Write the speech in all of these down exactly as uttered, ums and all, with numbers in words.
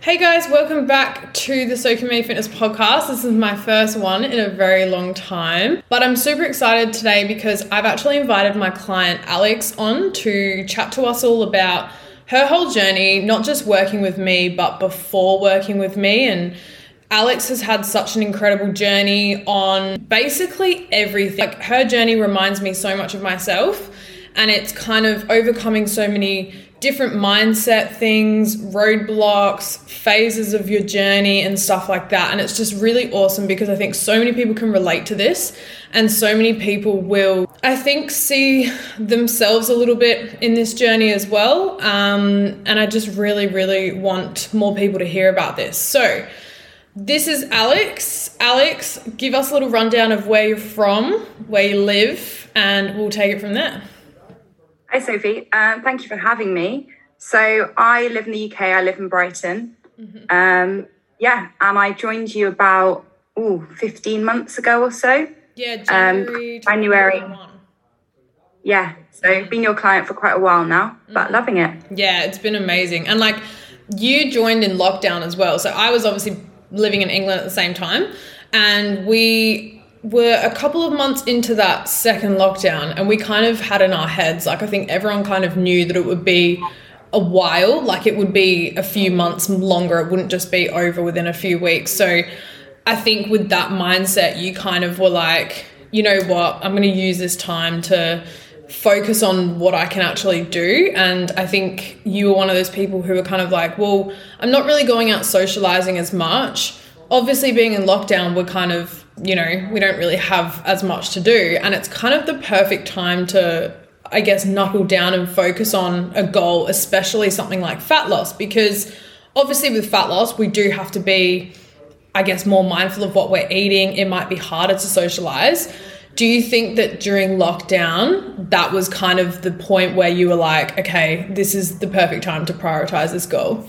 Hey guys, welcome back to the So Can Me Fitness podcast. This is my first one in a very long time, but I'm super excited today because I've actually invited my client Alex on to chat to us all about her whole journey, not just working with me, but before working with me. And Alex has had such an incredible journey on basically everything. Like, her journey reminds me so much of myself, and it's kind of overcoming so many different mindset things, roadblocks, phases of your journey and stuff like that. And it's just really awesome because I think so many people can relate to this, and so many people will, I think, see themselves a little bit in this journey as well. Um, and I just really, really want more people to hear about this. So this is Alex. Alex, give us a little rundown of where you're from, where you live, and we'll take it from there. Hi, Sophie. Um, thank you for having me. So I live in the U K. I live in Brighton. Mm-hmm. Um, yeah, and I joined you about ooh, fifteen months ago or so. Yeah, January. Um, January. Yeah, so been your client for quite a while now, but mm-hmm. loving it. Yeah, it's been amazing. And like, you joined in lockdown as well. So I was obviously living in England at the same time, and we were a couple of months into that second lockdown, and we kind of had in our heads, like, I think everyone kind of knew that it would be a while, like it would be a few months longer. It wouldn't just be over within a few weeks. So I think with that mindset, you kind of were like, you know what, I'm going to use this time to focus on what I can actually do. And I think you were one of those people who were kind of like, well, I'm not really going out socializing as much. Obviously, being in lockdown, we're kind of, you know, we don't really have as much to do. And it's kind of the perfect time to, I guess, knuckle down and focus on a goal, especially something like fat loss, because obviously with fat loss, we do have to be, I guess, more mindful of what we're eating. It might be harder to socialize. Do you think that during lockdown, that was kind of the point where you were like, okay, this is the perfect time to prioritize this goal?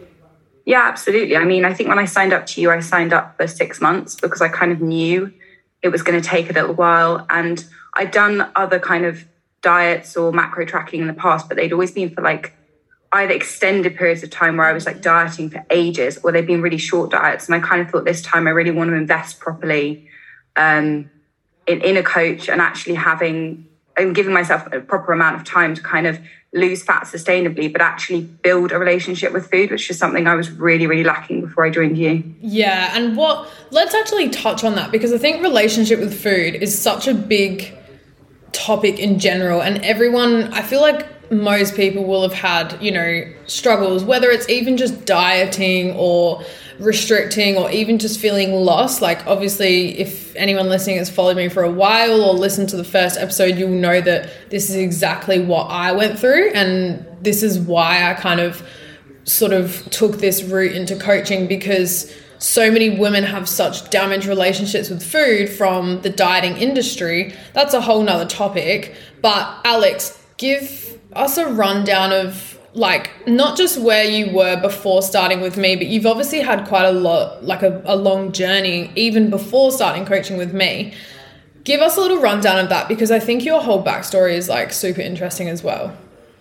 Yeah, absolutely. I mean, I think when I signed up to you, I signed up for six months because I kind of knew it was going to take a little while. And I'd done other kind of diets or macro tracking in the past, but they'd always been for like either extended periods of time where I was like dieting for ages, or they've been really short diets. And I kind of thought this time I really want to invest properly um, in, in a coach and actually having and giving myself a proper amount of time to kind of lose fat sustainably, but actually build a relationship with food, which is something I was really, really lacking before I joined you. Yeah. And what, let's actually touch on that, because I think relationship with food is such a big topic in general. And everyone, I feel like most people will have had, you know, struggles, whether it's even just dieting or restricting or even just feeling lost. Like, obviously, if anyone listening has followed me for a while or listened to the first episode, you'll know that this is exactly what I went through, and this is why I kind of sort of took this route into coaching, because so many women have such damaged relationships with food from the dieting industry. That's a whole nother topic. But Alex, give us a rundown of, like, not just where you were before starting with me, but you've obviously had quite a lot, like a, a long journey even before starting coaching with me. Give us a little rundown of that, because I think your whole backstory is like super interesting as well.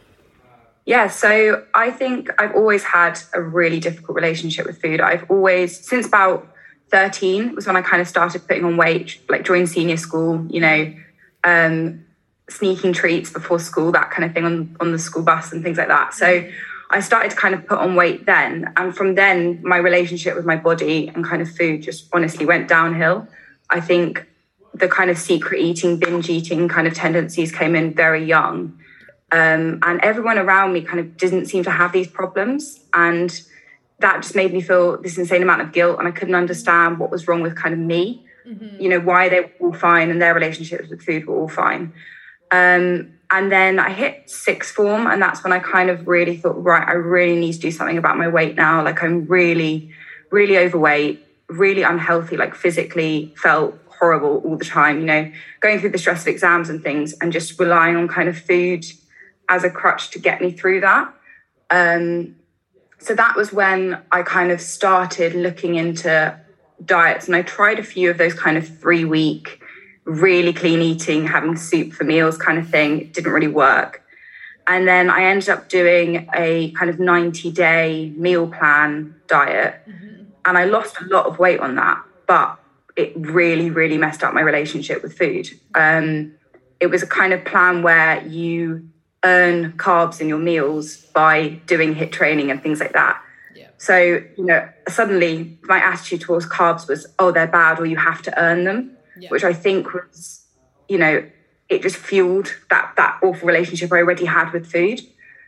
Yeah, so I think I've always had a really difficult relationship with food. I've always, since about thirteen was when I kind of started putting on weight, like during senior school, you know, um, sneaking treats before school, that kind of thing on, on the school bus and things like that. So I started to kind of put on weight then. And from then, my relationship with my body and kind of food just honestly went downhill. I think the kind of secret eating, binge eating kind of tendencies came in very young. Um, and everyone around me kind of didn't seem to have these problems. And that just made me feel this insane amount of guilt. And I couldn't understand what was wrong with kind of me, mm-hmm. you know, why they were all fine and their relationships with food were all fine. Um, and then I hit sixth form, and that's when I kind of really thought, right, I really need to do something about my weight now. Like, I'm really, really overweight, really unhealthy, like physically felt horrible all the time, you know, going through the stress of exams and things and just relying on kind of food as a crutch to get me through that. Um, so that was when I kind of started looking into diets, and I tried a few of those kind of three week really clean eating, having soup for meals kind of thing. It didn't really work. And then I ended up doing a kind of ninety day meal plan diet. Mm-hmm. And I lost a lot of weight on that, but it really, really messed up my relationship with food. Um, it was a kind of plan where you earn carbs in your meals by doing HIIT training and things like that. Yeah. So, you know, suddenly my attitude towards carbs was, oh, they're bad or you have to earn them, yeah. which I think was, you know, it just fueled that that awful relationship I already had with food.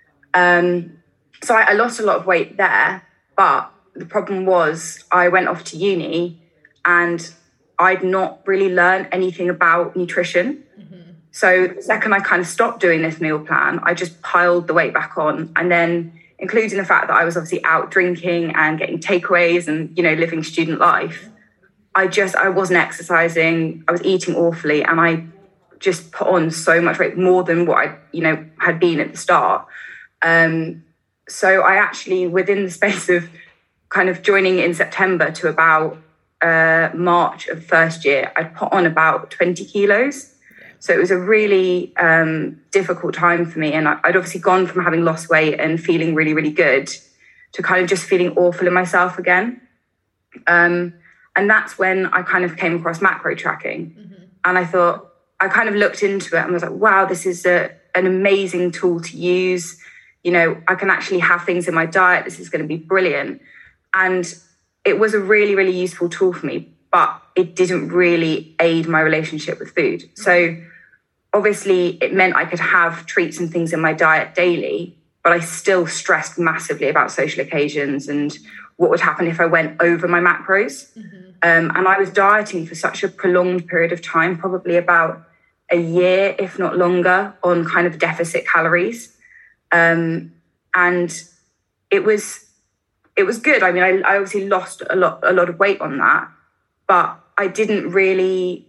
Um, so I, I lost a lot of weight there, but the problem was I went off to uni and I'd not really learned anything about nutrition. Mm-hmm. So the second I kind of stopped doing this meal plan, I just piled the weight back on. And then including the fact that I was obviously out drinking and getting takeaways and, you know, living student life, I just, I wasn't exercising, I was eating awfully, and I just put on so much weight, more than what I, you know, had been at the start. Um, so I actually, within the space of kind of joining in September to about uh, March of first year, I'd put on about twenty kilos. So it was a really um, difficult time for me. And I'd obviously gone from having lost weight and feeling really, really good to kind of just feeling awful in myself again. Um, and that's when I kind of came across macro tracking. Mm-hmm. And I thought, I kind of looked into it and was like, wow, this is a, an amazing tool to use. You know, I can actually have things in my diet. This is going to be brilliant. And it was a really, really useful tool for me, but it didn't really aid my relationship with food. So obviously it meant I could have treats and things in my diet daily, but I still stressed massively about social occasions and what would happen if I went over my macros. Mm-hmm. Um, and I was dieting for such a prolonged period of time, probably about a year, if not longer, on kind of deficit calories. Um, and it was it was good. I mean, I, I obviously lost a lot a lot of weight on that, but I didn't really,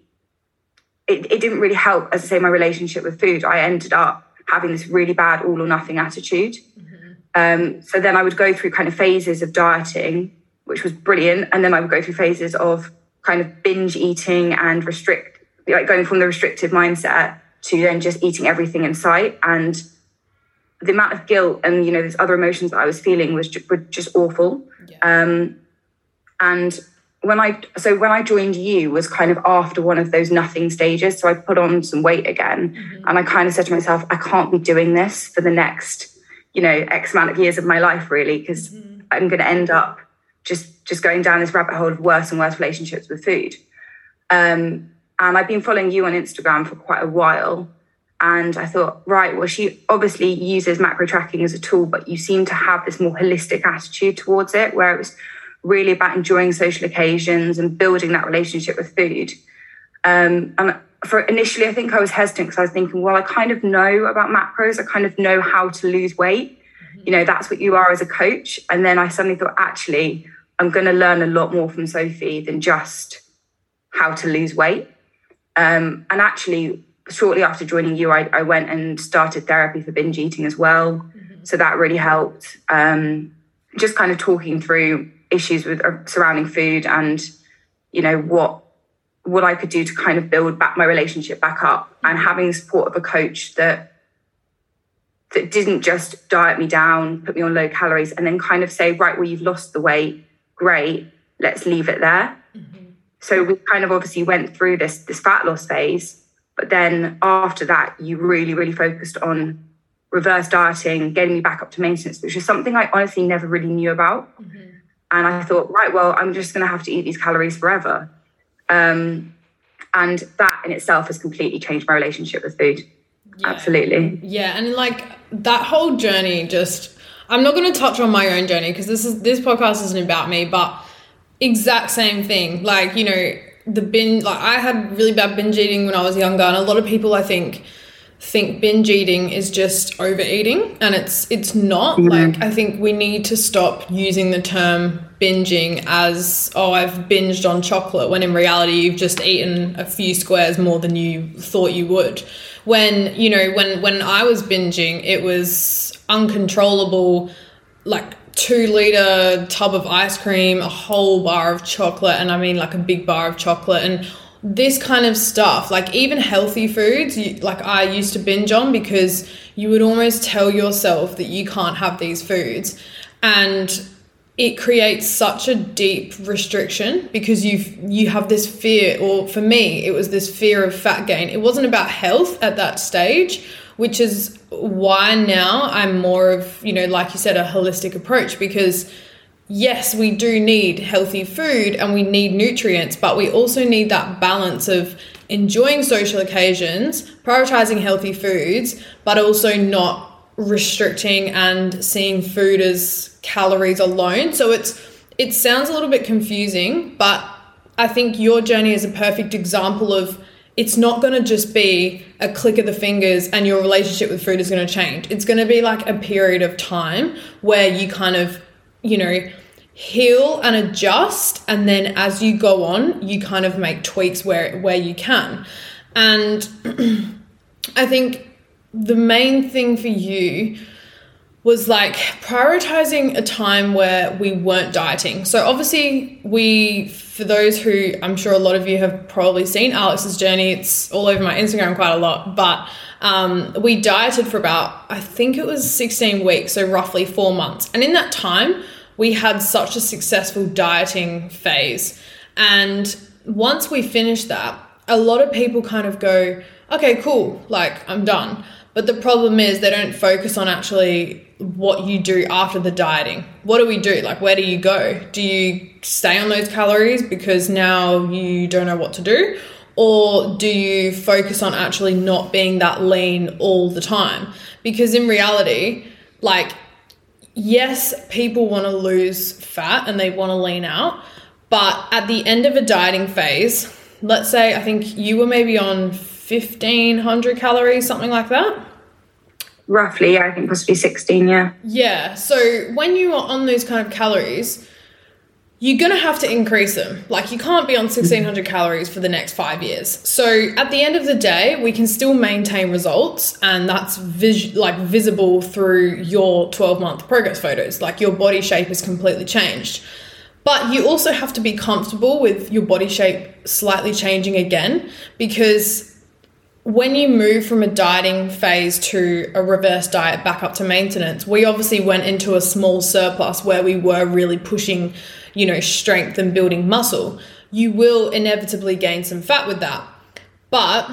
it, it didn't really help, as I say, my relationship with food. I ended up having this really bad all or nothing attitude. Mm-hmm. Um, so then I would go through kind of phases of dieting, which was brilliant. And then I would go through phases of kind of binge eating and restrict, like going from the restrictive mindset to then just eating everything in sight. And the amount of guilt and, you know, these other emotions that I was feeling was just, were just awful. Yeah. Um, and when I, so when I joined you was kind of after one of those nothing stages. So I put on some weight again. Mm-hmm. And I kind of said to myself, I can't be doing this for the next, you know, X amount of years of my life, really, because mm-hmm. I'm going to end up just, just going down this rabbit hole of worse and worse relationships with food. Um, And I've been following you on Instagram for quite a while. And I thought, right, well, she obviously uses macro tracking as a tool, but you seem to have this more holistic attitude towards it, where it was really about enjoying social occasions and building that relationship with food. Um, and for initially, I think I was hesitant because I was thinking, well, I kind of know about macros. I kind of know how to lose weight. Mm-hmm. You know, that's what you are as a coach. And then I suddenly thought, actually, I'm going to learn a lot more from Sophie than just how to lose weight. Um, and actually, shortly after joining you, I, I went and started therapy for binge eating as well. Mm-hmm. So that really helped. Um, just kind of talking through issues with uh, surrounding food and, you know, what what I could do to kind of build back my relationship back up, mm-hmm. and having the support of a coach that that didn't just diet me down, put me on low calories, and then kind of say, right, well, you've lost the weight, great, let's leave it there. Mm-hmm. So we kind of obviously went through this, this fat loss phase, but then after that, you really, really focused on reverse dieting, getting me back up to maintenance, which is something I honestly never really knew about. Mm-hmm. And I thought, right, well, I'm just going to have to eat these calories forever. Um, and that in itself has completely changed my relationship with food. Yeah. Absolutely. Yeah. And like that whole journey, just, I'm not going to touch on my own journey because this is, this podcast isn't about me, but exact same thing. Like, you know, the binge, like I had really bad binge eating when I was younger. And a lot of people, I think, think binge eating is just overeating, and it's it's not. Mm-hmm. Like, I think we need to stop using the term binging as, oh, I've binged on chocolate, when in reality you've just eaten a few squares more than you thought you would. When, you know, when when I was binging, it was uncontrollable, like two litre tub of ice cream, a whole bar of chocolate, and I mean like a big bar of chocolate, and this kind of stuff, like even healthy foods, you, like I used to binge on because you would almost tell yourself that you can't have these foods. And it creates such a deep restriction because you've, you have this fear, or for me, it was this fear of fat gain. It wasn't about health at that stage, which is why now I'm more of, you know, like you said, a holistic approach, because yes, we do need healthy food and we need nutrients, but we also need that balance of enjoying social occasions, prioritizing healthy foods, but also not restricting and seeing food as calories alone. So it's it sounds a little bit confusing, but I think your journey is a perfect example of it's not going to just be a click of the fingers and your relationship with food is going to change. It's going to be like a period of time where you kind of, you know, heal and adjust, and then as you go on, you kind of make tweaks where where you can. And I think the main thing for you was like prioritizing a time where we weren't dieting. So obviously we, for those who I'm sure a lot of you have probably seen Alex's journey, it's all over my Instagram quite a lot, but um, we dieted for about, I think it was sixteen weeks, so roughly four months. And in that time, we had such a successful dieting phase. And once we finished that, a lot of people kind of go, okay, cool, like I'm done. But the problem is they don't focus on actually what you do after the dieting. What do we do? Like, where do you go? Do you stay on those calories because now you don't know what to do? Or do you focus on actually not being that lean all the time? Because in reality, like, yes, people want to lose fat and they want to lean out. But at the end of a dieting phase, let's say, I think you were maybe on fifteen hundred calories, something like that. Roughly, yeah, I think possibly sixteen, yeah. Yeah, so when you are on those kind of calories, you're going to have to increase them. Like, you can't be on sixteen hundred calories for the next five years. So at the end of the day, we can still maintain results, and that's vis- like visible through your twelve-month progress photos. Like, your body shape has completely changed. But you also have to be comfortable with your body shape slightly changing again, because when you move from a dieting phase to a reverse diet back up to maintenance, we obviously went into a small surplus where we were really pushing, you know, strength and building muscle. You will inevitably gain some fat with that. But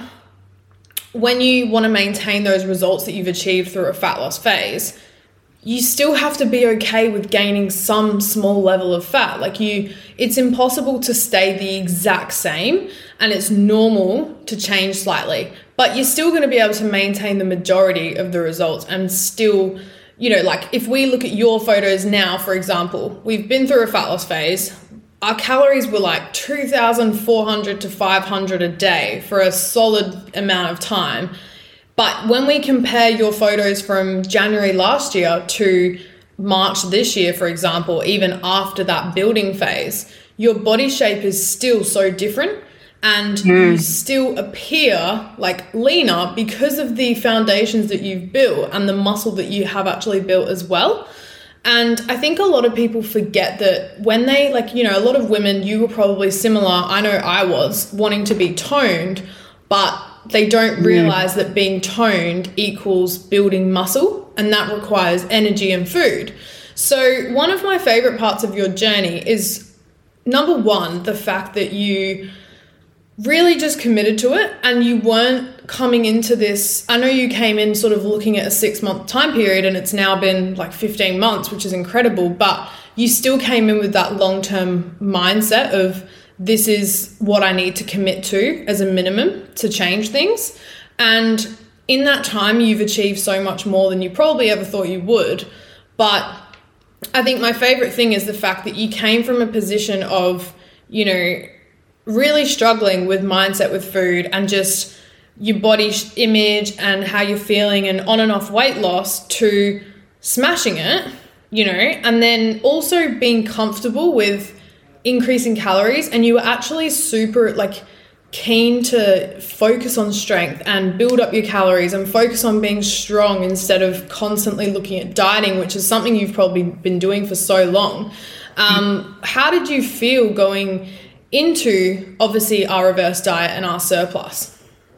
when you want to maintain those results that you've achieved through a fat loss phase, you still have to be okay with gaining some small level of fat. Like, you, it's impossible to stay the exact same, and it's normal to change slightly, but you're still going to be able to maintain the majority of the results and still, you know, like if we look at your photos now, for example, we've been through a fat loss phase. Our calories were like two thousand four hundred to five hundred a day for a solid amount of time. But when we compare your photos from January last year to March this year, for example, even after that building phase, your body shape is still so different, and mm. you still appear like leaner because of the foundations that you've built and the muscle that you have actually built as well. And I think a lot of people forget that when they, like, you know, a lot of women, you were probably similar, I know I was, wanting to be toned, but they don't realize that being toned equals building muscle, and that requires energy and food. So one of my favorite parts of your journey is, number one, the fact that you really just committed to it, and you weren't coming into this. I know you came in sort of looking at a six month time period, and it's now been like fifteen months, which is incredible, but you still came in with that long-term mindset of, this is what I need to commit to as a minimum to change things. And in that time, you've achieved so much more than you probably ever thought you would. But I think my favorite thing is the fact that you came from a position of, you know, really struggling with mindset with food and just your body image and how you're feeling and on and off weight loss to smashing it, you know, and then also being comfortable with increasing calories, and you were actually super like keen to focus on strength and build up your calories and focus on being strong instead of constantly looking at dieting, which is something you've probably been doing for so long. Um, how did you feel going into obviously our reverse diet and our surplus?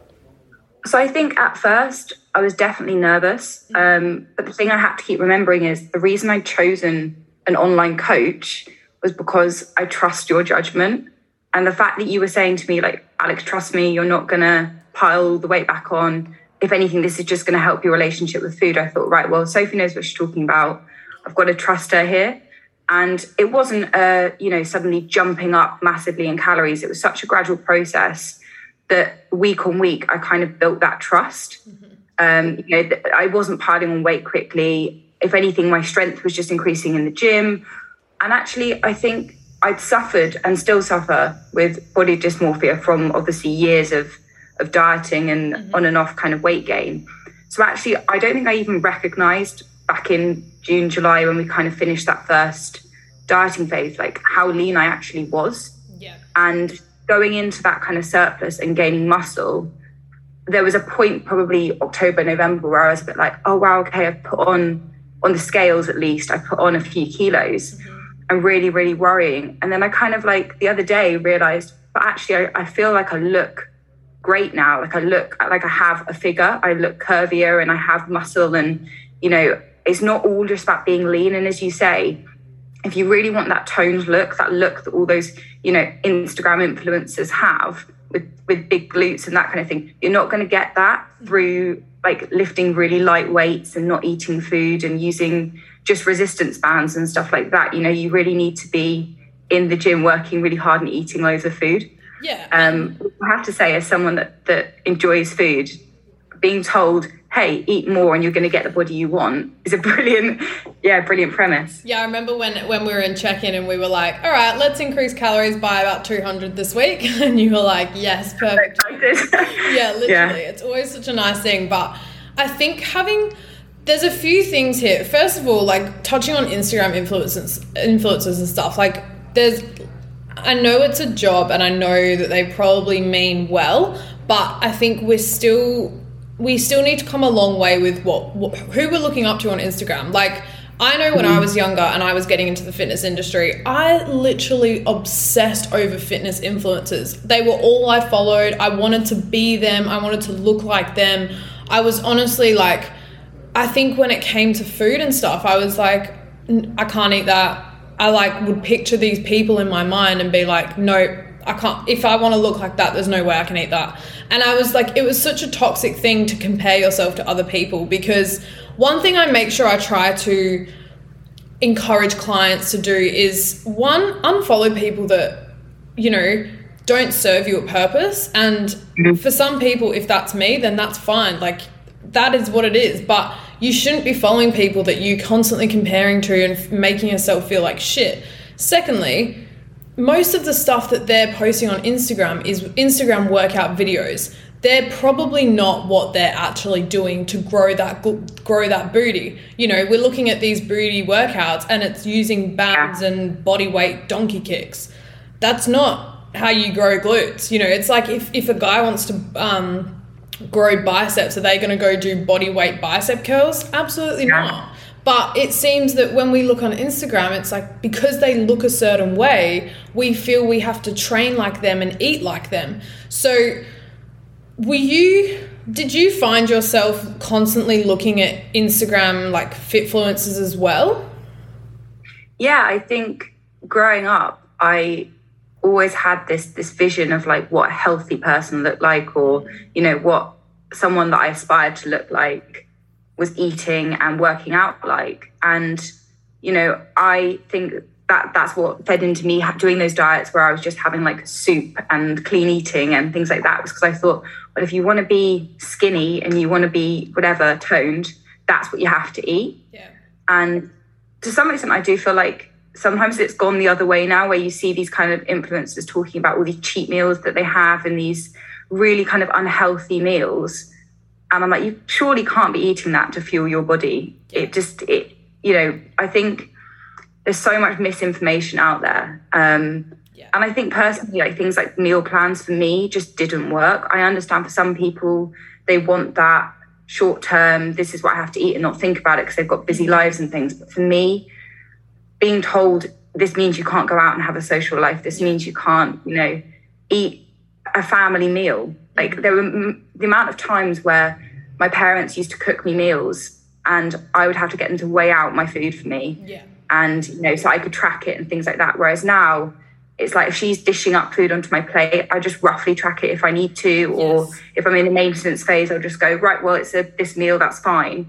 So I think at first I was definitely nervous. Um, but the thing I have to keep remembering is the reason I'd chosen an online coach was because I trust your judgment. And the fact that you were saying to me, like, Alex, trust me, you're not going to pile the weight back on. If anything, this is just going to help your relationship with food. I thought, right, well, Sophie knows what she's talking about. I've got to trust her here. And it wasn't, uh, you know, suddenly jumping up massively in calories. It was such a gradual process that week on week, I kind of built that trust. Mm-hmm. Um, you know, I wasn't piling on weight quickly. If anything, my strength was just increasing in the gym. And actually, I think I'd suffered and still suffer with body dysmorphia from obviously years of, of dieting and mm-hmm. on and off kind of weight gain. So actually, I don't think I even recognized back in June, July, when we kind of finished that first dieting phase, like how lean I actually was. Yeah. And going into that kind of surplus and gaining muscle, there was a point probably October, November, where I was a bit like, oh, wow, okay, I've put on, on the scales at least, I put on a few kilos. Mm-hmm. And really, really worrying. And then I kind of like the other day realized, but actually I, I feel like I look great now. Like I look like I have a figure, I look curvier and I have muscle. And, you know, it's not all just about being lean. And as you say, if you really want that toned look, that look that all those, you know, Instagram influencers have with, with big glutes and that kind of thing, you're not going to get that through like lifting really light weights and not eating food and using just resistance bands and stuff like that. You know, you really need to be in the gym working really hard and eating loads of food. Yeah. Um, I have to say, as someone that, that enjoys food, being told, hey, eat more and you're going to get the body you want is a brilliant, yeah, brilliant premise. Yeah, I remember when, when we were in check-in and we were like, all right, let's increase calories by about two hundred this week. And you were like, yes, perfect. Yeah, literally. Yeah. It's always such a nice thing. But I think having... There's a few things here. First of all, like touching on Instagram influencers, influencers and stuff, like there's, I know it's a job and I know that they probably mean well, but I think we're still, we still need to come a long way with what, what who we're looking up to on Instagram. Like I know when I was younger and I was getting into the fitness industry, I literally obsessed over fitness influencers. They were all I followed. I wanted to be them. I wanted to look like them. I was honestly like, I think when it came to food and stuff, I was like, I can't eat that. I like would picture these people in my mind and be like, no, I can't. If I want to look like that, there's no way I can eat that. And I was like, it was such a toxic thing to compare yourself to other people, because one thing I make sure I try to encourage clients to do is, one, unfollow people that, you know, don't serve you a purpose. And mm-hmm. for some people, if that's me, then that's fine. Like, that is what it is. But you shouldn't be following people that you constantly comparing to and making yourself feel like shit. Secondly, most of the stuff that they're posting on Instagram is Instagram workout videos. They're probably not what they're actually doing to grow that grow that booty. You know, we're looking at these booty workouts and it's using bands and body weight donkey kicks. That's not how you grow glutes. You know, it's like if, if a guy wants to um, grow biceps, are they going to go do body weight bicep curls? Absolutely yeah. not. But it seems that when we look on Instagram, it's like because they look a certain way, we feel we have to train like them and eat like them. So were you, did you find yourself constantly looking at Instagram like fitfluencers as well? Yeah, I think growing up, I always had this this vision of like what a healthy person looked like, or, you know, what someone that I aspired to look like was eating and working out like. And, you know, I think that that's what fed into me doing those diets where I was just having like soup and clean eating and things like that, was because I thought, well, if you want to be skinny and you want to be whatever toned, that's what you have to eat. Yeah. And to some extent, I do feel like sometimes it's gone the other way now, where you see these kind of influencers talking about all these cheat meals that they have and these really kind of unhealthy meals. And I'm like, you surely can't be eating that to fuel your body. It just, it, you know, I think there's so much misinformation out there. Um, yeah. And I think personally, like things like meal plans for me just didn't work. I understand for some people, they want that short term, this is what I have to eat and not think about it because they've got busy lives and things. But for me, being told this means you can't go out and have a social life. This means you can't, you know, eat a family meal. Like there were m- the amount of times where my parents used to cook me meals and I would have to get them to weigh out my food for me. Yeah. And, you know, so I could track it and things like that. Whereas now it's like if she's dishing up food onto my plate, I just roughly track it if I need to, or yes. if I'm in a maintenance phase, I'll just go, right, well, it's a, this meal, that's fine.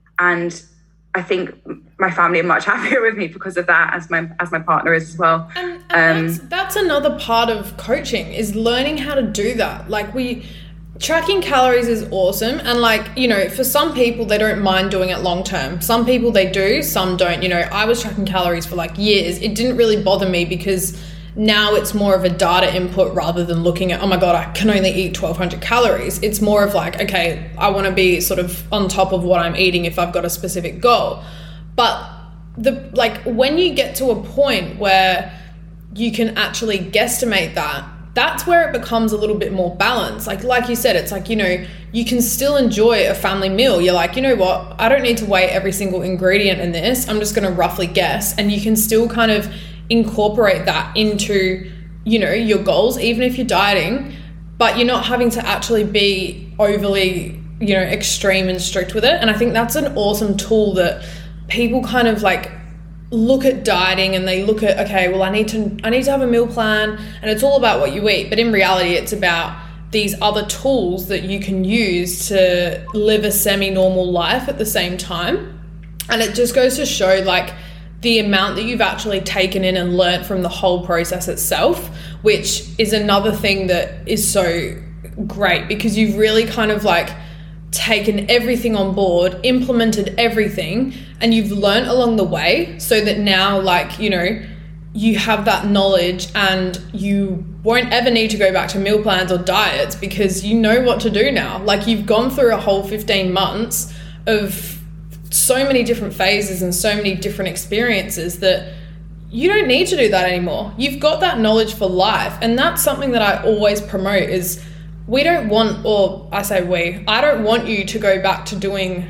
And I think my family are much happier with me because of that, as my as my partner is as well. And, and um, that's, that's another part of coaching, is learning how to do that. Like we... Tracking calories is awesome, and like, you know, for some people they don't mind doing it long term. Some people they do, some don't. You know, I was tracking calories for like years. It didn't really bother me because now it's more of a data input rather than looking at, oh my God, I can only eat twelve hundred calories. It's more of like, okay, I want to be sort of on top of what I'm eating if I've got a specific goal. But the like when you get to a point where you can actually guesstimate that, that's where it becomes a little bit more balanced. Like, like you said, it's like, you know, you can still enjoy a family meal. You're like, you know what? I don't need to weigh every single ingredient in this. I'm just going to roughly guess. And you can still kind of incorporate that into, you know, your goals, even if you're dieting, but you're not having to actually be overly, you know, extreme and strict with it. And I think that's an awesome tool that people kind of like look at dieting and they look at, okay, well, I need to I need to have a meal plan and it's all about what you eat. But in reality, it's about these other tools that you can use to live a semi-normal life at the same time. And it just goes to show like the amount that you've actually taken in and learnt from the whole process itself, which is another thing that is so great, because you've really kind of like taken everything on board, implemented everything, and you've learnt along the way, so that now, like, you know, you have that knowledge and you won't ever need to go back to meal plans or diets because you know what to do now. Like, you've gone through a whole fifteen months of so many different phases and so many different experiences that you don't need to do that anymore. You've got that knowledge for life. And that's something that I always promote is, we don't want, or I say we, I don't want you to go back to doing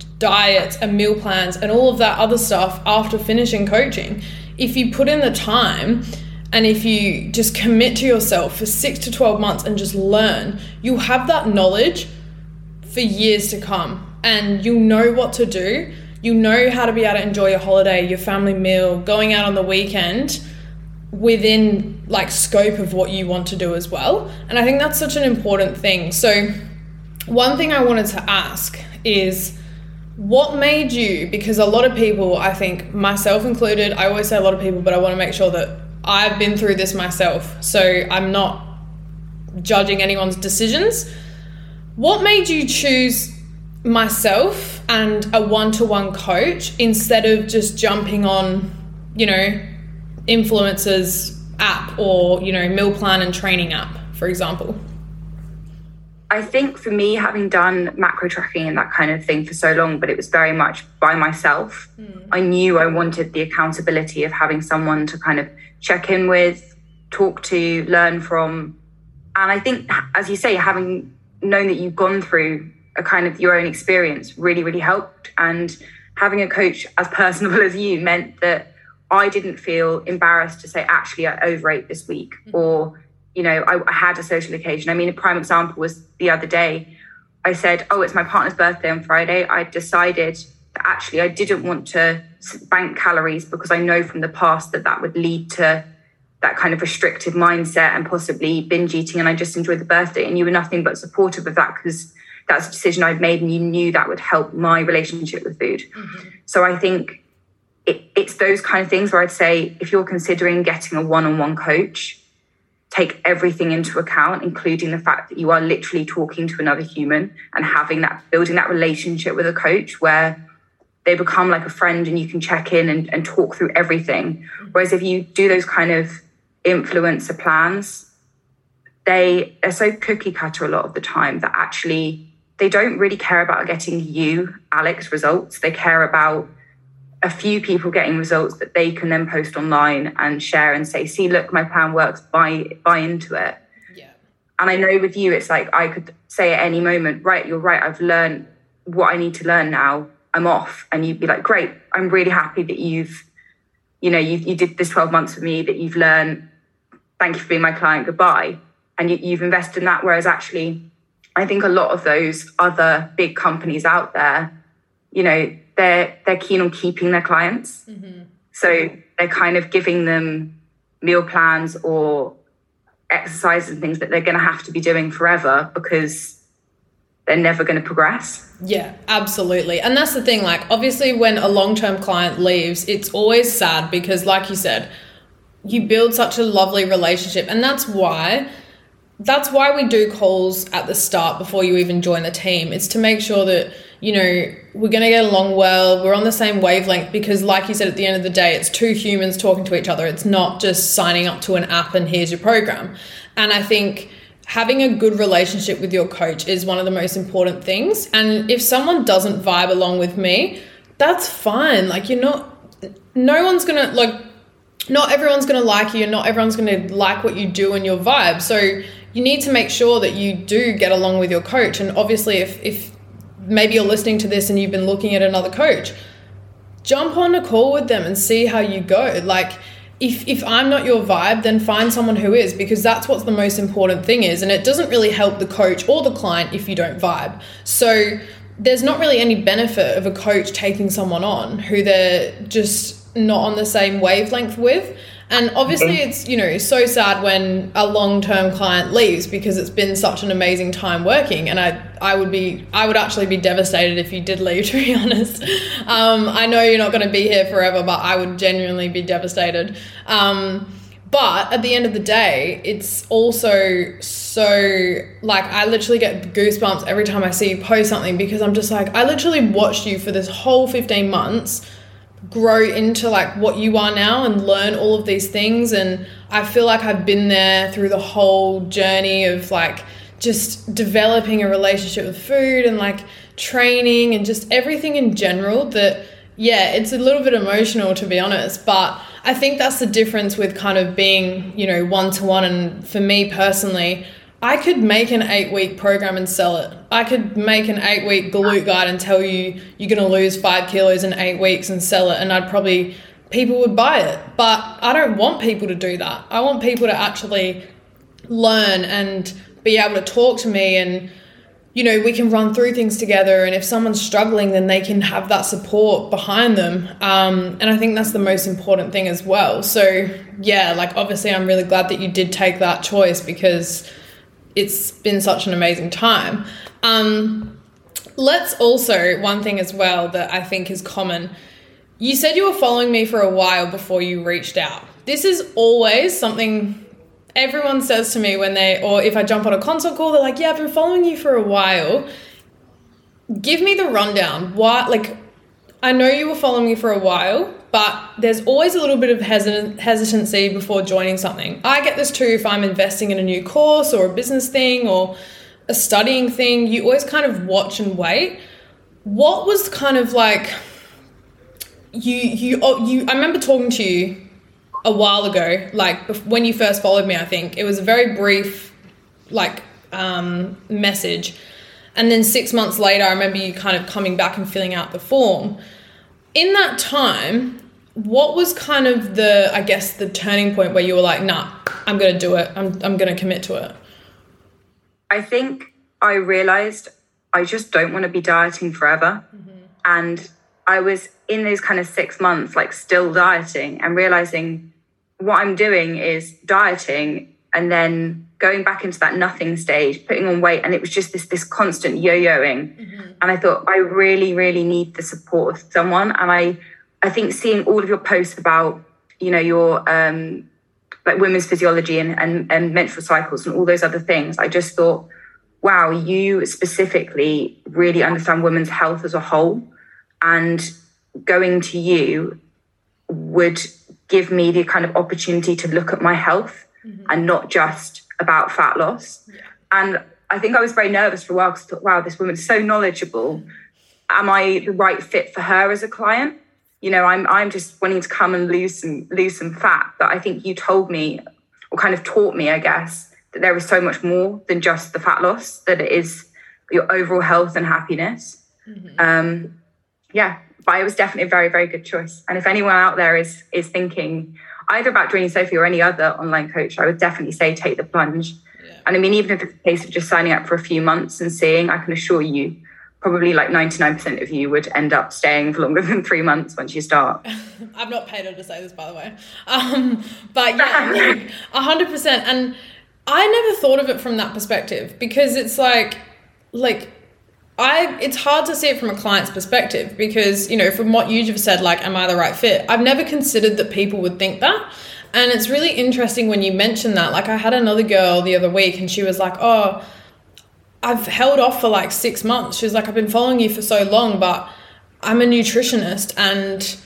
diets and meal plans and all of that other stuff after finishing coaching. If you put in the time and if you just commit to yourself for six to twelve months and just learn, you'll have that knowledge for years to come, and you'll know what to do. You'll know how to be able to enjoy your holiday, your family meal, going out on the weekend within like scope of what you want to do as well. And I think that's such an important thing. So one thing I wanted to ask is, what made you, because a lot of people, I think myself included, I always say a lot of people, but I want to make sure that I've been through this myself, so I'm not judging anyone's decisions. What made you choose myself and a one-to-one coach instead of just jumping on, you know, influencers app or, you know, meal plan and training app, for example? I think for me, having done macro tracking and that kind of thing for so long, but it was very much by myself, mm. I knew I wanted the accountability of having someone to kind of check in with, talk to, learn from. And I think, as you say, having known that you've gone through a kind of your own experience really, really helped. And having a coach as personable as you meant that I didn't feel embarrassed to say, actually, I overate this week, mm-hmm. or, you know, I, I had a social occasion. I mean, a prime example was the other day. I said, oh, it's my partner's birthday on Friday. I decided that actually I didn't want to bank calories because I know from the past that that would lead to that kind of restrictive mindset and possibly binge eating. And I just enjoyed the birthday. And you were nothing but supportive of that because that's a decision I'd made and you knew that would help my relationship with food. Mm-hmm. So I think It, it's those kind of things where I'd say, if you're considering getting a one-on-one coach, take everything into account, including the fact that you are literally talking to another human and having that, building that relationship with a coach where they become like a friend and you can check in and, and talk through everything. Whereas if you do those kind of influencer plans, they are so cookie cutter a lot of the time that actually they don't really care about getting you, Alex, results. They care about a few people getting results that they can then post online and share and say, see, look, my plan works, buy buy into it. Yeah. And I know with you, it's like I could say at any moment, right, you're right, I've learned what I need to learn now, I'm off. And you'd be like, great, I'm really happy that you've, you know, you, you did this twelve months with me that you've learned. Thank you for being my client. Goodbye. And you, you've invested in that. Whereas actually, I think a lot of those other big companies out there, you know, they're they're keen on keeping their clients. Mm-hmm. So they're kind of giving them meal plans or exercises and things that they're going to have to be doing forever because they're never going to progress. Yeah, absolutely. And that's the thing, like, obviously when a long-term client leaves, it's always sad because, like you said, you build such a lovely relationship. And that's why, that's why we do calls at the start before you even join the team. It's to make sure that, you know, we're going to get along well, we're on the same wavelength, because like you said, at the end of the day, it's two humans talking to each other. It's not just signing up to an app and here's your program. And I think having a good relationship with your coach is one of the most important things. And if someone doesn't vibe along with me, that's fine. Like, you're not, no one's going to, like, not everyone's going to like you and not everyone's going to like what you do and your vibe. So you need to make sure that you do get along with your coach. And obviously if, if maybe you're listening to this and you've been looking at another coach, jump on a call with them and see how you go. Like, If if I'm not your vibe, then find someone who is, because that's what's the most important thing is. And it doesn't really help the coach or the client if you don't vibe. So there's not really any benefit of a coach taking someone on who they're just not on the same wavelength with. And obviously it's, you know, so sad when a long-term client leaves because it's been such an amazing time working. And I I would be, I would actually be devastated if you did leave, to be honest. Um, I know you're not going to be here forever, but I would genuinely be devastated. Um, but at the end of the day, it's also so, like, I literally get goosebumps every time I see you post something, because I'm just like, I literally watched you for this whole fifteen months grow into like what you are now and learn all of these things. And I feel like I've been there through the whole journey of like just developing a relationship with food and like training and just everything in general. That, yeah, it's a little bit emotional, to be honest, but I think that's the difference with kind of being, you know, one-to-one. And for me personally, I could make an eight-week program and sell it. I could make an eight-week glute guide and tell you you're going to lose five kilos in eight weeks and sell it, and I'd probably, people would buy it. But I don't want people to do that. I want people to actually learn and be able to talk to me, and, you know, we can run through things together, and if someone's struggling, then they can have that support behind them. Um, and I think that's the most important thing as well. So, yeah, like, obviously I'm really glad that you did take that choice, because it's been such an amazing time. Um, let's also, one thing as well that I think is common, you said you were following me for a while before you reached out. This is always something everyone says to me when they, or if I jump on a consult call, they're like, yeah, I've been following you for a while. Give me the rundown. Why, like, I know you were following me for a while, but there's always a little bit of hesit- hesitancy before joining something. I get this too if I'm investing in a new course or a business thing or a studying thing. You always kind of watch and wait. What was kind of like, you, you, oh, you, I remember talking to you a while ago, like when you first followed me, I think. It was a very brief, like, um, message. And then six months later, I remember you kind of coming back and filling out the form. In that time, what was kind of the, I guess, the turning point where you were like, nah, I'm going to do it. I'm I'm going to commit to it? I think I realized I just don't want to be dieting forever. Mm-hmm. And I was in those kind of six months, like still dieting and realizing what I'm doing is dieting and then going back into that nothing stage, putting on weight. And it was just this, this constant yo-yoing. Mm-hmm. And I thought, I really, really need the support of someone. And I, I think seeing all of your posts about, you know, your um, like women's physiology and, and, and menstrual cycles and all those other things, I just thought, wow, you specifically really understand women's health as a whole. And going to you would give me the kind of opportunity to look at my health mm-hmm. and not just about fat loss. Yeah. And I think I was very nervous for a while because I thought, wow, this woman's so knowledgeable. Am I the right fit for her as a client? You know, I'm I'm just wanting to come and lose some lose some fat. But I think you told me, or kind of taught me, I guess, that there is so much more than just the fat loss, that it is your overall health and happiness. Mm-hmm. Um, yeah, but it was definitely a very, very good choice. And if anyone out there is is thinking either about joining Sophie or any other online coach, I would definitely say take the plunge. Yeah. And I mean, even if it's a case of just signing up for a few months and seeing, I can assure you, probably like ninety-nine percent of you would end up staying for longer than three months once you start. I've not paid her to say this, by the way. Um, but yeah, like one hundred percent. And I never thought of it from that perspective, because it's like, like, I, it's hard to see it from a client's perspective, because, you know, from what you just said, like, am I the right fit? I've never considered that people would think that. And it's really interesting when you mention that. Like, I had another girl the other week and she was like, oh, I've held off for like six months. She was like, I've been following you for so long, but I'm a nutritionist. And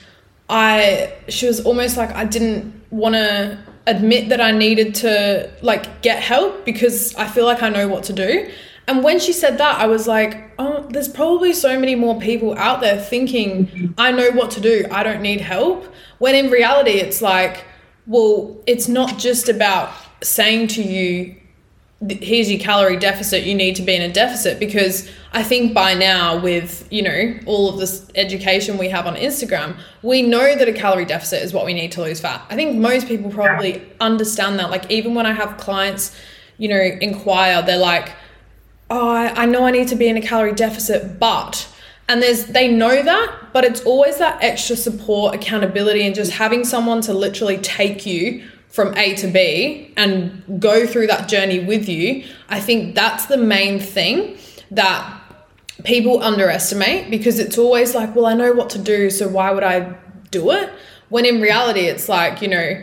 I, she was almost like, I didn't want to admit that I needed to like get help because I feel like I know what to do. And when she said that, I was like, oh, there's probably so many more people out there thinking I know what to do, I don't need help. When in reality, it's like, well, it's not just about saying to you, here's your calorie deficit, you need to be in a deficit. Because I think by now with, you know, all of this education we have on Instagram, we know that a calorie deficit is what we need to lose fat. I think most people probably understand that. Like, even when I have clients, you know, inquire, they're like, oh, I, I know I need to be in a calorie deficit, but, and there's, they know that, but it's always that extra support, accountability, and just having someone to literally take you from A to B and go through that journey with you. I think that's the main thing that people underestimate, because it's always like, well, I know what to do, so why would I do it? When in reality, it's like, you know,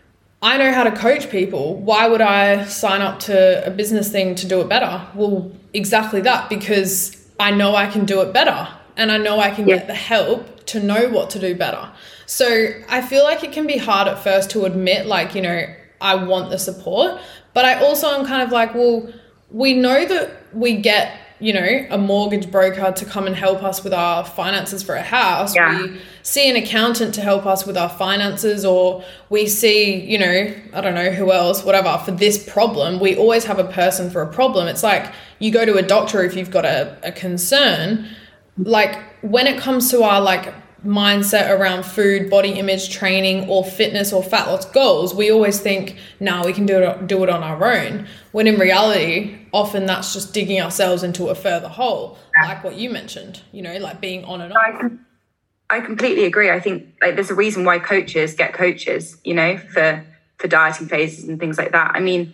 I know how to coach people. Why would I sign up to a business thing to do it better? Well, exactly that, because I know I can do it better, and I know I can yeah. get the help to know what to do better. So I feel like it can be hard at first to admit, like, you know, I want the support, but I also am kind of like, well, we know that we get, you know, a mortgage broker to come and help us with our finances for a house. Yeah. We see an accountant to help us with our finances, or we see, you know, I don't know who else, whatever, for this problem. We always have a person for a problem. It's like you go to a doctor if you've got a, a concern. Like, when it comes to our like mindset around food, body image, training, or fitness or fat loss goals, we always think, no, nah, we can do it, do it on our own. When in reality, often that's just digging ourselves into a further hole, like what you mentioned, you know, like being on and off. I completely agree. I think like there's a reason why coaches get coaches, you know, for, for dieting phases and things like that. I mean,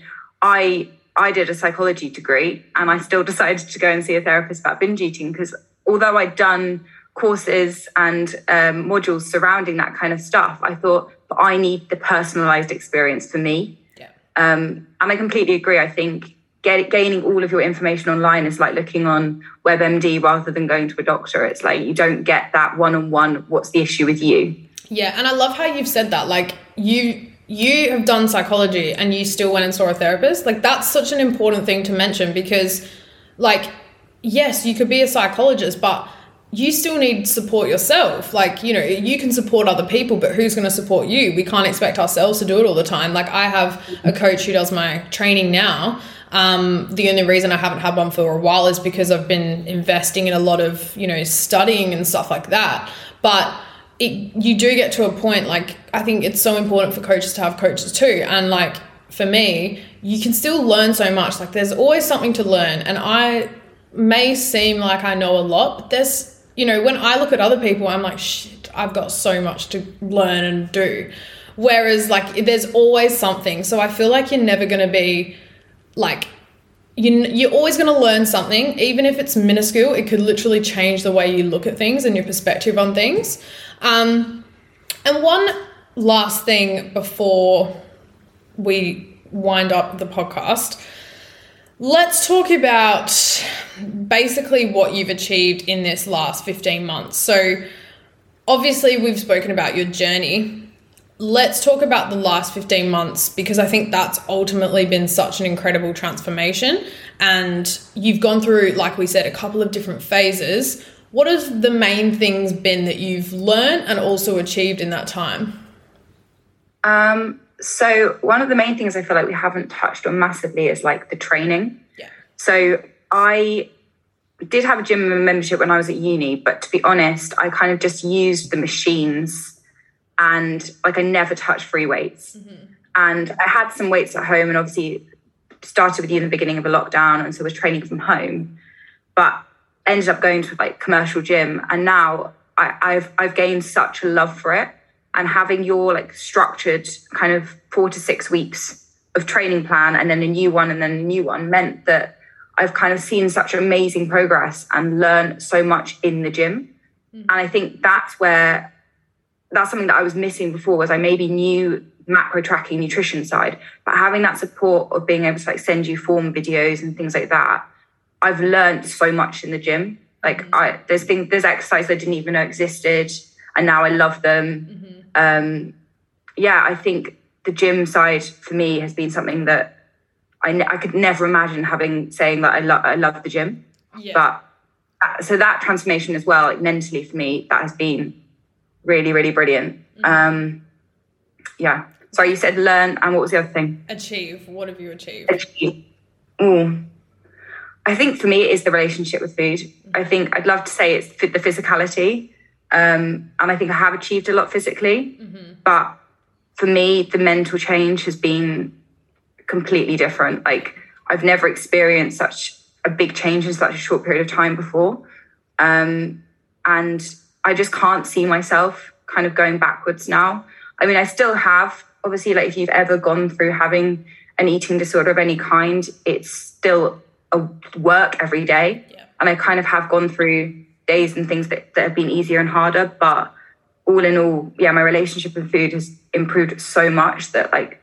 I I did a psychology degree and I still decided to go and see a therapist about binge eating, because although I'd done courses and um, modules surrounding that kind of stuff, I thought, but I need the personalized experience for me. Yeah. Um, and I completely agree. I think get, gaining all of your information online is like looking on WebMD rather than going to a doctor. It's like you don't get that one-on-one, what's the issue with you? Yeah, and I love how you've said that. Like, you you have done psychology and you still went and saw a therapist. Like, that's such an important thing to mention, because, like, yes, you could be a psychologist, but you still need support yourself. Like, you know, you can support other people, but who's going to support you? We can't expect ourselves to do it all the time. Like, I have a coach who does my training now. Um, the only reason I haven't had one for a while is because I've been investing in a lot of, you know, studying and stuff like that. But it, you do get to a point, like, I think it's so important for coaches to have coaches too. And like, for me, you can still learn so much. Like, there's always something to learn. And I may seem like I know a lot, but there's, you know, when I look at other people, I'm like, shit, I've got so much to learn and do. Whereas, like, there's always something. So I feel like you're never going to be, like, you, you're always going to learn something. Even if it's minuscule, it could literally change the way you look at things and your perspective on things. Um, and one last thing before we wind up the podcast, let's talk about basically what you've achieved in this last fifteen months. So obviously we've spoken about your journey. Let's talk about the last fifteen months, because I think that's ultimately been such an incredible transformation. And you've gone through, like we said, a couple of different phases. What have the main things been that you've learned and also achieved in that time? Um, so one of the main things I feel like we haven't touched on massively is like the training. Yeah. So I did have a gym membership when I was at uni, but to be honest, I kind of just used the machines and like I never touched free weights. Mm-hmm. And I had some weights at home and obviously started with you in the beginning of a lockdown and so was training from home, but ended up going to like commercial gym. And now I, I've I've gained such a love for it. And having your like structured kind of four to six weeks of training plan and then a new one and then a new one meant that I've kind of seen such amazing progress and learned so much in the gym. Mm. And I think that's where, that's something that I was missing before, was I maybe knew macro tracking nutrition side, but having that support of being able to like send you form videos and things like that, I've learned so much in the gym. Like mm. I, there's things, there's exercises I didn't even know existed and now I love them. Mm-hmm. Um, yeah, I think the gym side for me has been something that I, ne- I could never imagine having, saying that I, lo- I love the gym. Yeah. But uh, so that transformation as well, like mentally for me, that has been really, really brilliant. Mm-hmm. Um, yeah. Sorry, you said learn, and what was the other thing? Achieve. What have you achieved? Achieve. Ooh. I think for me it is the relationship with food. Mm-hmm. I think I'd love to say it's the physicality. Um, and I think I have achieved a lot physically. Mm-hmm. But for me, the mental change has been completely different. Like I've never experienced such a big change in such a short period of time before. Um, and I just can't see myself kind of going backwards now. I mean, I still have, obviously, like if you've ever gone through having an eating disorder of any kind, it's still a work every day. Yeah. And I kind of have gone through days and things that, that have been easier and harder. But all in all, yeah, my relationship with food has improved so much that like,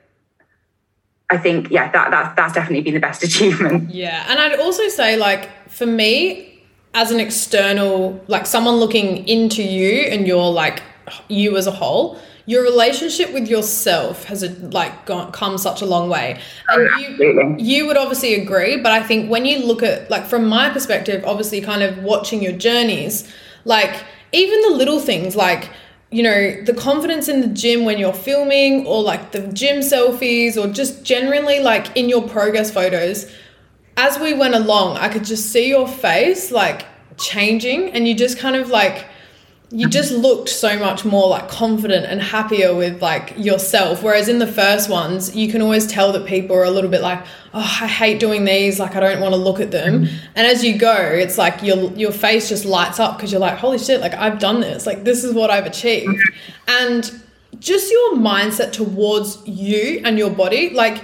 I think, yeah, that, that that's definitely been the best achievement. Yeah. And I'd also say, like, for me, as an external, like someone looking into you and your, like, you as a whole, your relationship with yourself has, like, gone, come such a long way. And you, you would obviously agree, but I think when you look at, like, from my perspective, obviously kind of watching your journeys, like, even the little things, like, you know, the confidence in the gym when you're filming, or like the gym selfies, or just generally like in your progress photos, as we went along, I could just see your face like changing, and you just kind of like, you just looked so much more like confident and happier with like yourself. Whereas in the first ones, you can always tell that people are a little bit like, oh, I hate doing these. Like, I don't want to look at them. And as you go, it's like your, your face just lights up because you're like, holy shit, like I've done this. Like, this is what I've achieved. And just your mindset towards you and your body, like,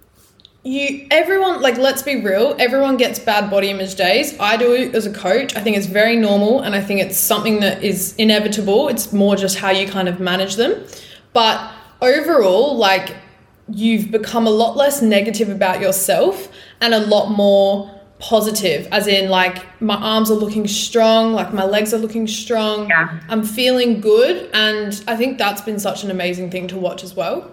you everyone like let's be real, everyone gets bad body image days. I do it as a coach. I think it's very normal, and I think it's something that is inevitable. It's more just how you kind of manage them. But overall, like, you've become a lot less negative about yourself and a lot more positive, as in like my arms are looking strong, like my legs are looking strong. Yeah. I'm feeling good, and I think that's been such an amazing thing to watch as well.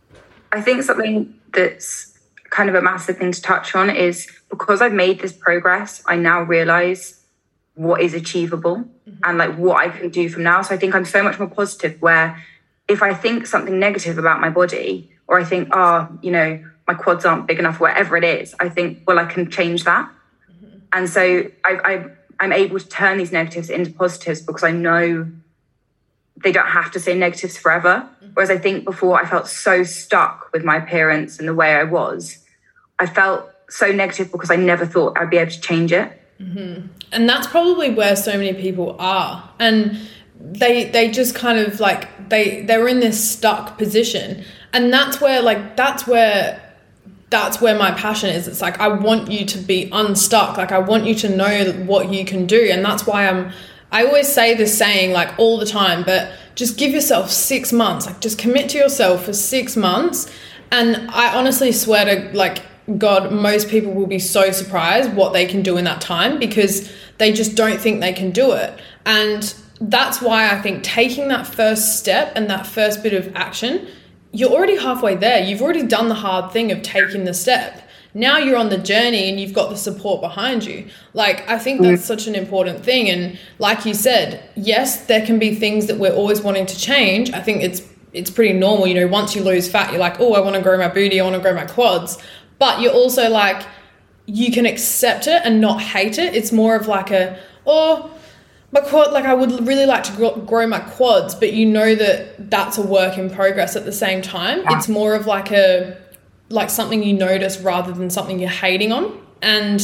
I think something that's kind of a massive thing to touch on is, because I've made this progress, I now realize what is achievable, mm-hmm. and like what I can do from now. So I think I'm so much more positive, where if I think something negative about my body, or I think, oh, you know, my quads aren't big enough, whatever it is, I think, well, I can change that. Mm-hmm. And so I, I, I'm able to turn these negatives into positives, because I know they don't have to say negatives forever. Whereas I think before, I felt so stuck with my appearance and the way I was. I felt so negative because I never thought I'd be able to change it. Mm-hmm. And that's probably where so many people are. And they they just kind of like, they, they were in this stuck position. And that's where like, that's where, that's where my passion is. It's like, I want you to be unstuck. Like, I want you to know what you can do. And that's why I'm, I always say this saying like all the time, but just give yourself six months, like just commit to yourself for six months. And I honestly swear to like God, most people will be so surprised what they can do in that time, because they just don't think they can do it. And that's why I think taking that first step and that first bit of action, you're already halfway there. You've already done the hard thing of taking the step. Now you're on the journey and you've got the support behind you. Like, I think that's such an important thing. And like you said, yes, there can be things that we're always wanting to change. I think it's it's pretty normal. You know, once you lose fat, you're like, oh, I want to grow my booty, I want to grow my quads. But you're also like, you can accept it and not hate it. It's more of like a, oh, my quad, like I would really like to grow, grow my quads, but you know that that's a work in progress at the same time. Yeah. It's more of like a, like something you notice rather than something you're hating on. And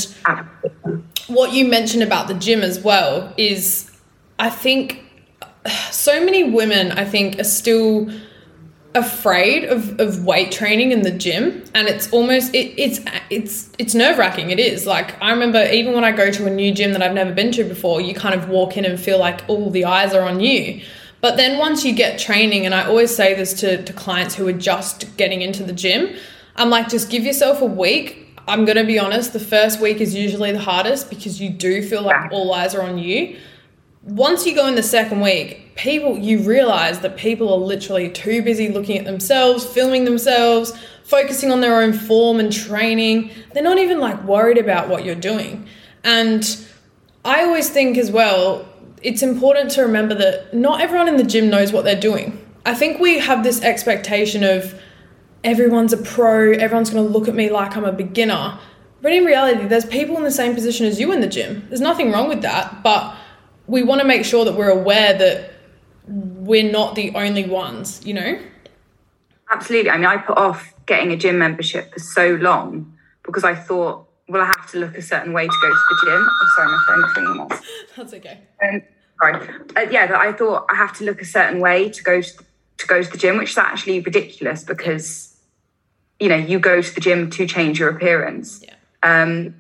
what you mentioned about the gym as well is, I think so many women, I think, are still afraid of, of weight training in the gym, and it's almost it, it's it's it's nerve-wracking. It is. Like, I remember even when I go to a new gym that I've never been to before, you kind of walk in and feel like all the eyes are on you. But then once you get training, and I always say this to, to clients who are just getting into the gym, I'm like, just give yourself a week. I'm going to be honest, the first week is usually the hardest because you do feel like all eyes are on you. Once you go in the second week, people, you realize that people are literally too busy looking at themselves, filming themselves, focusing on their own form and training. They're not even like worried about what you're doing. And I always think as well, it's important to remember that not everyone in the gym knows what they're doing. I think we have this expectation of everyone's a pro, everyone's going to look at me like I'm a beginner. But in reality, there's people in the same position as you in the gym. There's nothing wrong with that, but we want to make sure that we're aware that we're not the only ones, you know? Absolutely. I mean, I put off getting a gym membership for so long because I thought, well, I have to look a certain way to go to the gym. Oh, sorry, my phone is ringing off. That's okay. Um, sorry. Uh, yeah, that I thought I have to look a certain way to go to, to go to the gym, which is actually ridiculous because, you know, you go to the gym to change your appearance. Yeah. Um,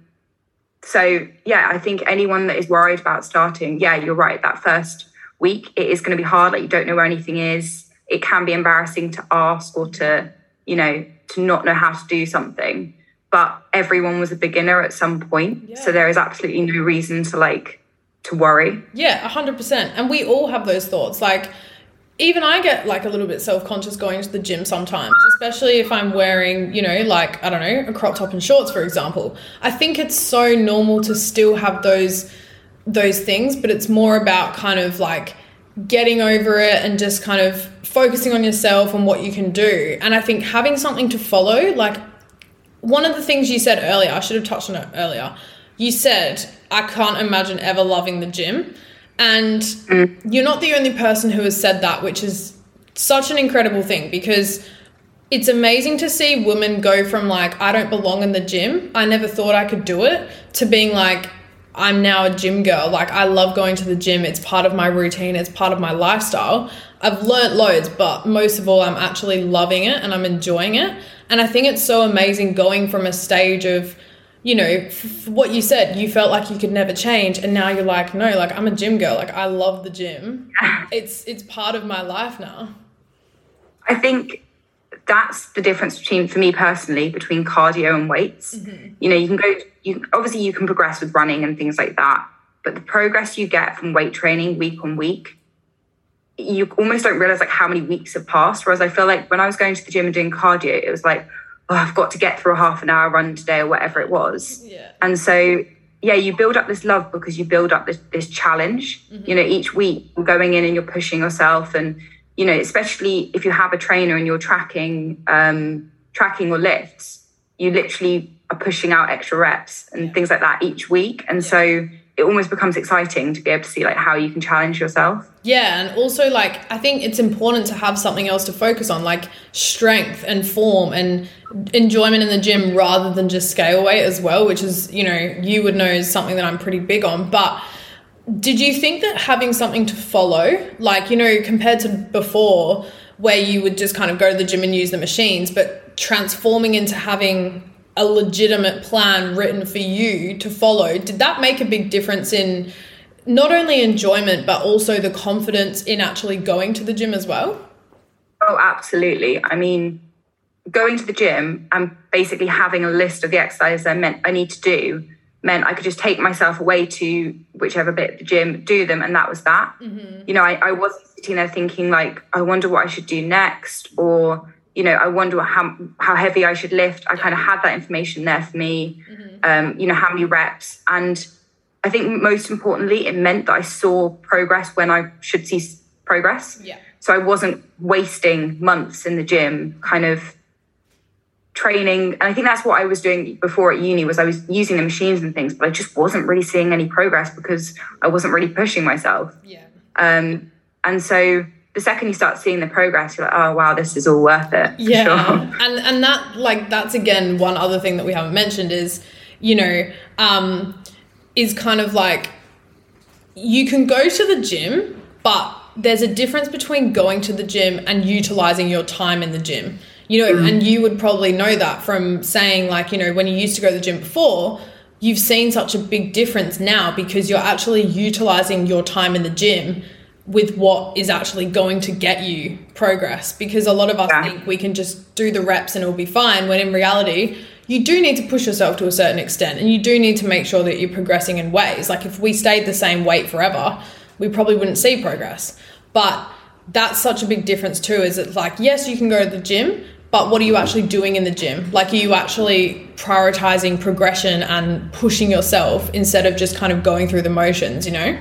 So, yeah, I think anyone that is worried about starting, yeah, you're right. That first week, it is going to be hard. Like, you don't know where anything is. It can be embarrassing to ask or to, you know, to not know how to do something. But everyone was a beginner at some point. Yeah. So there is absolutely no reason to, like, to worry. Yeah, one hundred percent. And we all have those thoughts. Like, even I get like a little bit self-conscious going to the gym sometimes, especially if I'm wearing, you know, like, I don't know, a crop top and shorts, for example. I think it's so normal to still have those those things, but it's more about kind of like getting over it and just kind of focusing on yourself and what you can do. And I think having something to follow, like one of the things you said earlier, I should have touched on it earlier. You said, I can't imagine ever loving the gym. And you're not the only person who has said that, which is such an incredible thing because it's amazing to see women go from like, I don't belong in the gym, I never thought I could do it, to being like, I'm now a gym girl. Like, I love going to the gym. It's part of my routine. It's part of my lifestyle. I've learnt loads, but most of all, I'm actually loving it and I'm enjoying it. And I think it's so amazing going from a stage of, you know, f- what you said, you felt like you could never change. And now you're like, no, like I'm a gym girl. Like I love the gym. It's, it's part of my life now. I think that's the difference between, for me personally, between cardio and weights. Mm-hmm. You know, you can go, you obviously you can progress with running and things like that, but the progress you get from weight training week on week, you almost don't realize like how many weeks have passed. Whereas I feel like when I was going to the gym and doing cardio, it was like, oh, I've got to get through a half an hour run today or whatever it was. Yeah. And so, yeah, you build up this love because you build up this, this challenge, mm-hmm. you know, each week you're going in and you're pushing yourself. And, you know, especially if you have a trainer and you're tracking, um, tracking or lifts, you literally are pushing out extra reps and yeah. things like that each week. And yeah. so it almost becomes exciting to be able to see like how you can challenge yourself. Yeah, and also like I think it's important to have something else to focus on, like strength and form and enjoyment in the gym rather than just scale weight as well, which is, you know, you would know is something that I'm pretty big on. But did you think that having something to follow, like, you know, compared to before where you would just kind of go to the gym and use the machines, but transforming into having a legitimate plan written for you to follow, did that make a big difference in not only enjoyment, but also the confidence in actually going to the gym as well? Oh, absolutely. I mean, going to the gym and basically having a list of the exercises I meant I need to do meant I could just take myself away to whichever bit of the gym, do them, and that was that. Mm-hmm. You know, I, I wasn't sitting there thinking like, I wonder what I should do next, or you know, I wonder how how heavy I should lift. I kind of had that information there for me, mm-hmm. um, you know, how many reps. And I think most importantly, it meant that I saw progress when I should see progress. Yeah. So I wasn't wasting months in the gym kind of training. And I think that's what I was doing before at uni, was I was using the machines and things, but I just wasn't really seeing any progress because I wasn't really pushing myself. Yeah. Um, and so the second you start seeing the progress, you're like, oh, wow, this is all worth it. Yeah. Sure. And, and that, like, that's again, one other thing that we haven't mentioned is, you know, um, is kind of like, you can go to the gym, but there's a difference between going to the gym and utilizing your time in the gym. You know, mm. and you would probably know that from saying, like, you know, when you used to go to the gym before, you've seen such a big difference now because you're actually utilizing your time in the gym with what is actually going to get you progress. Because a lot of us yeah. think we can just do the reps and it'll be fine, when in reality, you do need to push yourself to a certain extent, and you do need to make sure that you're progressing in ways. Like, if we stayed the same weight forever, we probably wouldn't see progress. But that's such a big difference too, is it's like, yes, you can go to the gym, but what are you actually doing in the gym? Like, are you actually prioritizing progression and pushing yourself instead of just kind of going through the motions, you know?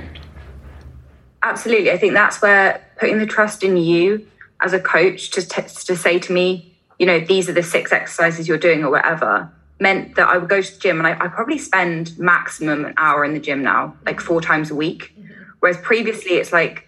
Absolutely. I think that's where putting the trust in you as a coach to, t- to say to me, you know, these are the six exercises you're doing or whatever, meant that I would go to the gym, and I, I probably spend maximum an hour in the gym now, like four times a week. Mm-hmm. Whereas previously it's like,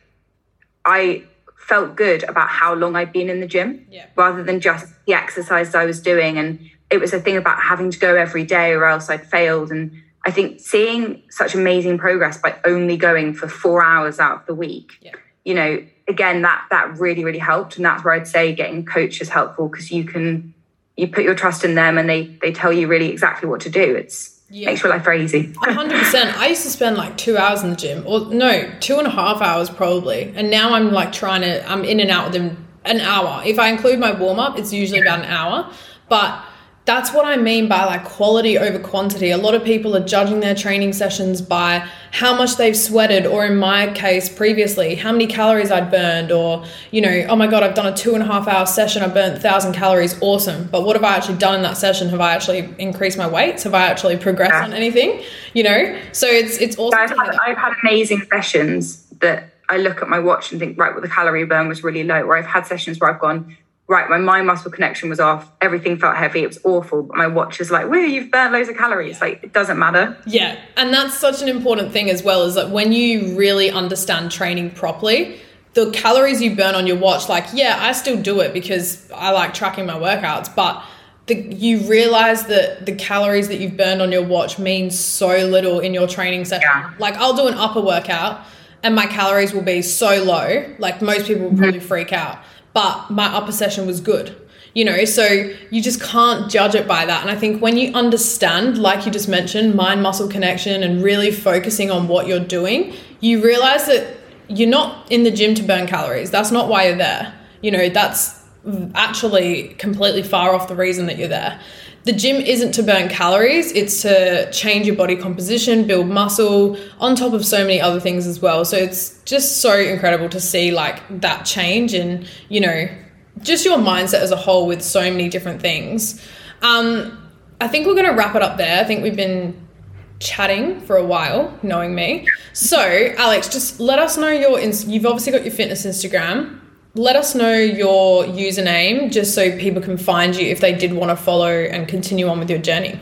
I felt good about how long I'd been in the gym yeah. rather than just the exercise I was doing. And it was a thing about having to go every day or else I'd failed. And I think seeing such amazing progress by only going for four hours out of the week, yeah. you know, again, that that really, really helped. And that's where I'd say getting a coach is helpful, because you can, you put your trust in them and they they tell you really exactly what to do. It's yeah. makes your life very easy. one hundred percent. I used to spend like two hours in the gym, or no, two and a half hours probably. And now I'm like trying to, I'm in and out with them an hour. If I include my warm up, it's usually about an hour. But that's what I mean by like quality over quantity. A lot of people are judging their training sessions by how much they've sweated, or in my case previously, how many calories I'd burned, or, you know, oh my God, I've done a two and a half hour session, I burnt a thousand calories, awesome. But what have I actually done in that session? Have I actually increased my weights? Have I actually progressed yeah. on anything? You know, so it's, it's awesome. I've had, I've had amazing sessions that I look at my watch and think, right, well, the calorie burn was really low. Or I've had sessions where I've gone, right, my mind muscle connection was off, everything felt heavy, it was awful, but my watch is like, woo, you've burnt loads of calories. Like, it doesn't matter. Yeah, and that's such an important thing as well, is that when you really understand training properly, the calories you burn on your watch, like, yeah, I still do it because I like tracking my workouts, but the, you realize that the calories that you've burned on your watch mean so little in your training session. Yeah. Like, I'll do an upper workout and my calories will be so low, like most people will probably freak out. But my upper session was good, you know, so you just can't judge it by that. And I think when you understand, like you just mentioned, mind-muscle connection and really focusing on what you're doing, you realize that you're not in the gym to burn calories. That's not why you're there. You know, that's actually completely far off the reason that you're there. The gym isn't to burn calories, it's to change your body composition, build muscle, on top of so many other things as well. So it's just so incredible to see like that change and, you know, just your mindset as a whole with so many different things. Um, I think we're going to wrap it up there. I think we've been chatting for a while, knowing me. So, Alex, just let us know your, you've obviously got your fitness Instagram. Let us know your username just so people can find you if they did want to follow and continue on with your journey.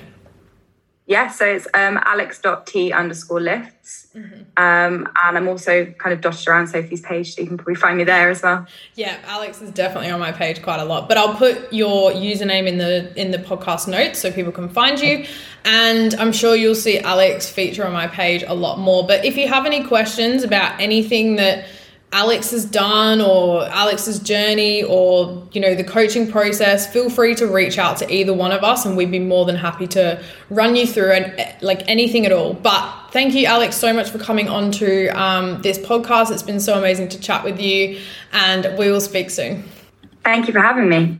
Yeah, so it's um, alex.t underscore lifts. Mm-hmm. Um, and I'm also kind of dotted around Sophie's page, so you can probably find me there as well. Yeah, Alex is definitely on my page quite a lot. But I'll put your username in the in the podcast notes so people can find you. And I'm sure you'll see Alex feature on my page a lot more. But if you have any questions about anything that Alex has done or Alex's journey or, you know, the coaching process, feel free to reach out to either one of us and we'd be more than happy to run you through it, like anything at all. But thank you, Alex, so much for coming on to um, this podcast. It's been so amazing to chat with you and we will speak soon. Thank you for having me.